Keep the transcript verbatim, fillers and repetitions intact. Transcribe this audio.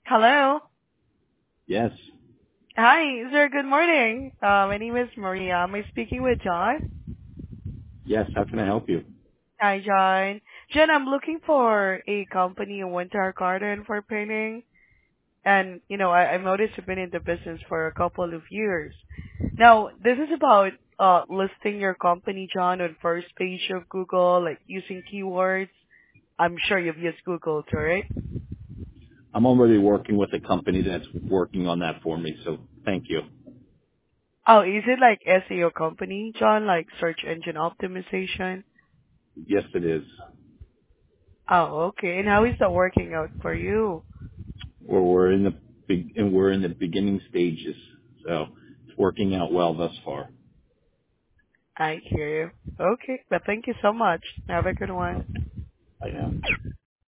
Hello. Yes. Hi, sir. Good morning. Uh, my name is Maria. Am I speaking with John? Yes. How can I help you? Hi, John. John, I'm looking for a company in Winter Garden for painting. And, you know, I, I've noticed you've been in the business for a couple of years. Now, this is about uh, listing your company, John, on first page of Google, like using keywords. I'm sure you've used Google, too, right? I'm already working with a company that's working on that for me, so thank you. Oh, is it like S E O company, John, like search engine optimization? Yes, it is. Oh, okay. And how is that working out for you? We're, we're in the big, and we're in the beginning stages, so it's working out well thus far. I hear you. Okay, but thank you so much. Have a good one. I know.